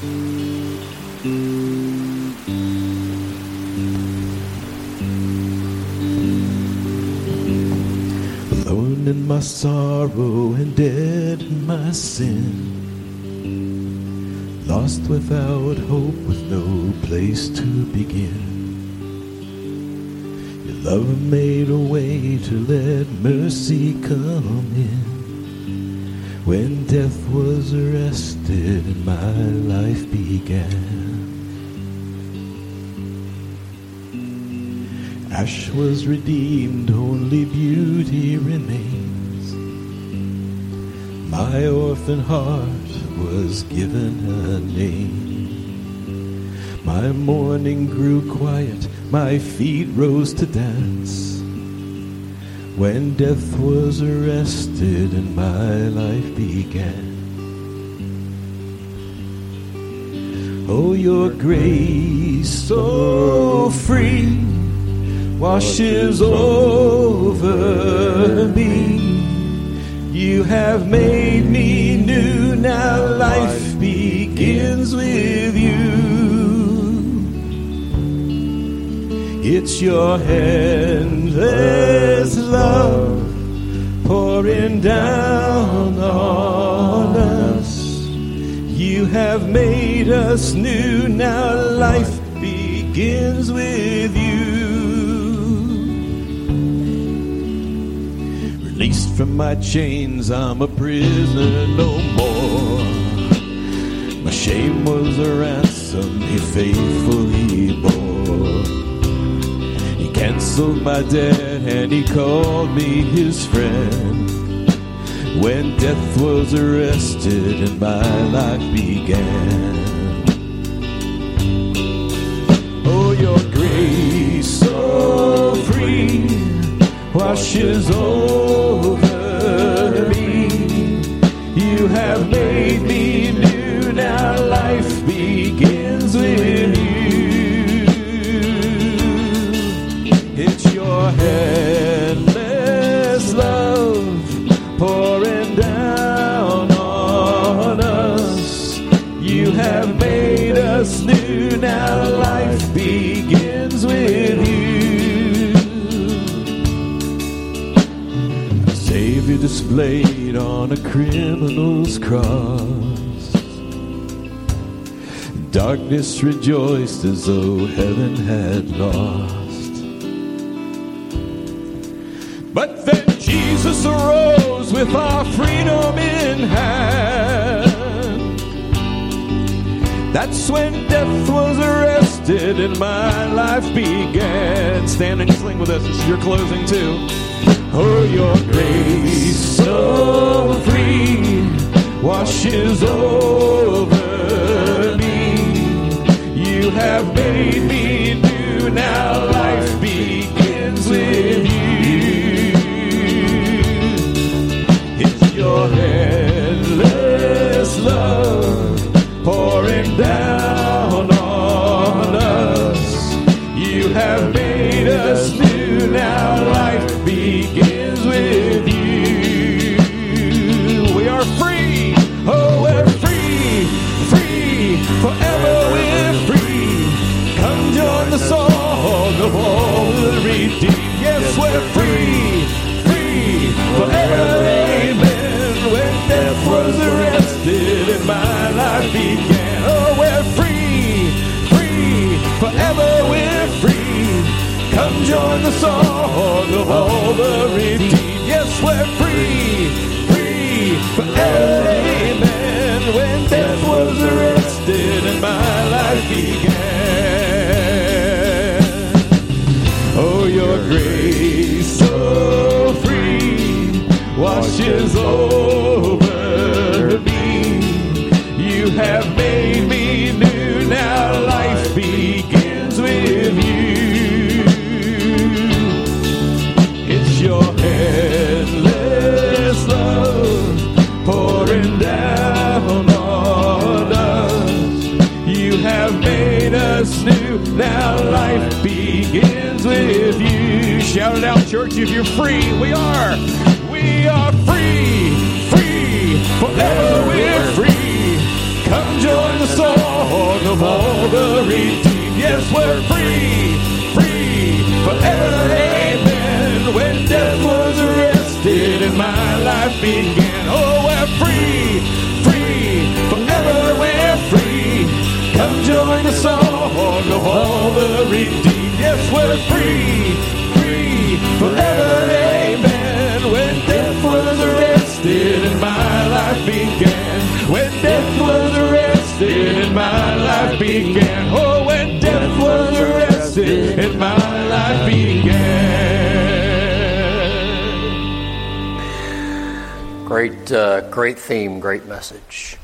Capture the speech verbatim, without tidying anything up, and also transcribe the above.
Alone in my sorrow and dead in my sin, lost without hope with no place to begin. Your love made a way to let mercy come in. When death was arrested and my life began, ash was redeemed, only beauty remains. My orphan heart was given a name. My mourning grew quiet, my feet rose to dance. When death was arrested and my life began. Oh, your grace so free washes over me. You have made me new, now life begins with you. It's your endless love pouring down on us. You have made us new, now life begins with you. Released from my chains, I'm a prisoner no more. My shame was a ransom he faithfully bore. He canceled my debt and he called me his friend. When death was arrested and my life began. Oh, your grace so free washes over me. You have made me new, now life begins with you. It's your endless love pouring down on us. You have made us new, now life begins with you. A Savior displayed on a criminal's cross. Darkness rejoiced as though heaven had lost. But then Jesus arose with our freedom in hand. That's when death was arrested and my life began. Stand and sing with us. This is your closing too. Oh, your grace so free washes over me. You have made me new, now life begins with you. It's your endless love pouring down on us. You have made us new, now life begins with you. We are free, oh we're free, free, forever we're free. Come join the song of all the redeemed. Yes, we're free, free, forever, amen. When death was arrested and my life began. Oh, we're free, free, forever we're free. Come join the song of all the redeemed. Yes, we're free, free, forever, amen. When death was arrested and my life began. Oh, your grace so free washes over me. You have made me new, now life begins with you. It's your endless love pouring down on us. You have made us new, now life begins with you. Shout it out, church, if you're free. We are. We are free, free, forever we're free. Come join the song of all the redeemed. Yes, we're free, free forever, amen. When death was arrested and my life began. Oh, we're free, free forever, we're free. Come join the song of all the redeemed. Yes, we're free, free forever, amen. When death was arrested and my life began. When death was arrested and my life began. Oh, when death was arrested and my life began. Great, uh, great theme, great message.